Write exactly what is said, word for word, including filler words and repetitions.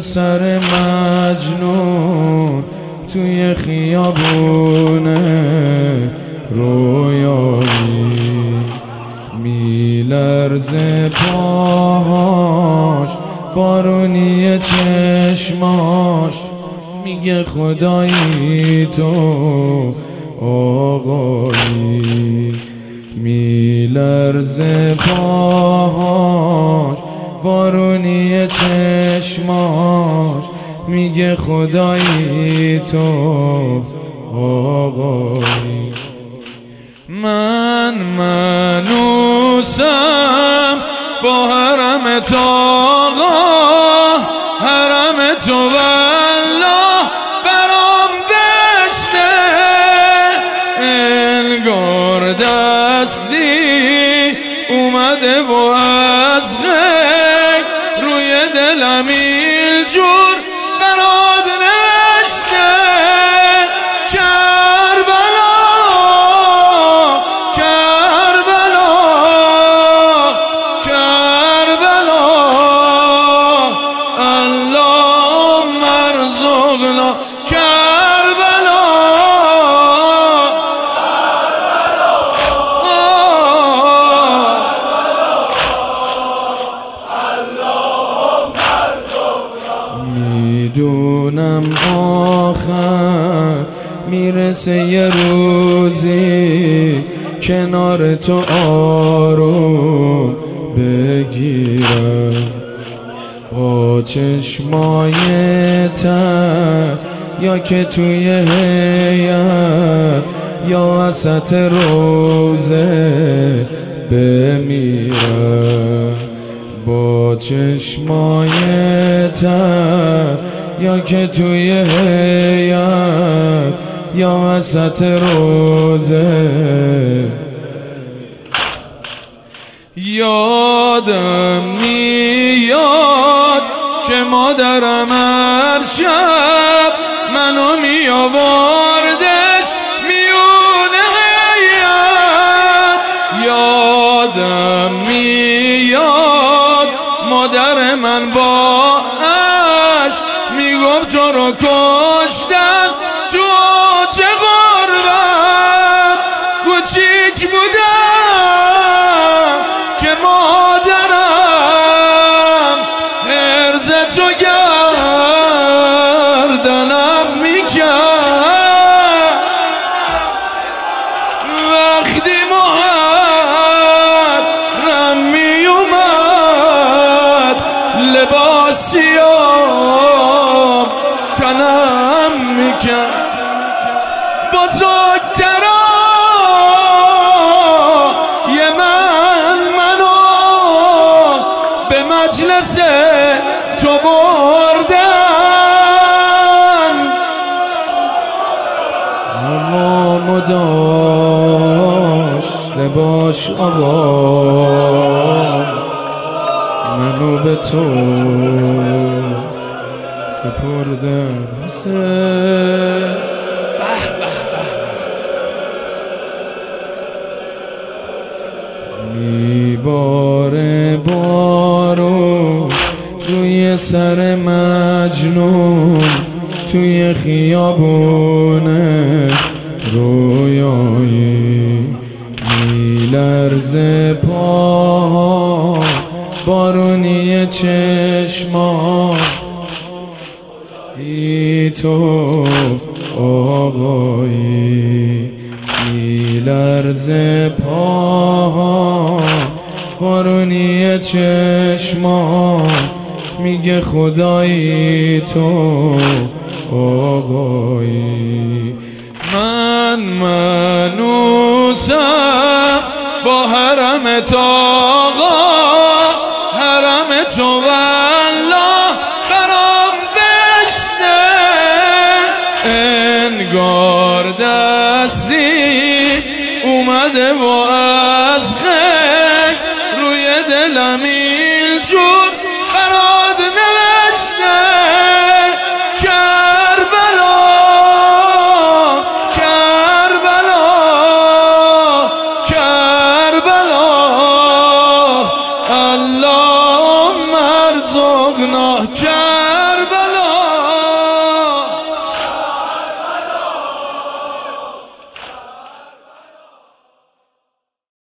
سر مجنون توی خیابونه رویایی، میلرزه پاهاش، بارونی چشماش، میگه خدایی تو آقایی. میلرزه پاهاش، بارونی چشماش، میگه خدایی تو آقایی. من منوسم با حرم تو آقا، حرم تو والله برام بشته، انگار دستی اومده و از غیب روی دلم اینجور قرار نشته. کربلا کربلا کربلا اللهم ارزقنا کربلا. میدونم آخر میرسه یه روزی کنار تو آروم بگیرم، با چشمای تر یا که توی هیئت یا وسط روزه بمیرم، با چشمای تر یا که توی هیئت یا وسط روزه. یادم میاد که مادرم هر شب منو می آوردش میونه هیئت. یادم میاد مادر من با عشق میگفت تو رو کشتن تو چه غربت. کوچیک بودم که مادرم عرض تو گردنم میکرد. وقتی محرم میومد لباسیام تنم میکرد. بزرگترای من منو به مجلس تو بردن، اما داشته باش آقا منو به تو سپردن. میباره بارون روی سر مجنون توی خیابونه رویایی، میلرزه پا، بارونی چشما، ای تو آقایی. میلرزه پا، بارونی چشما، میگه خدایی تو آقایی. من منوسم با حرم تو آقا، حرم تو والله برام بشته، انگار دستی اومده و از غیب روی دلم اینجور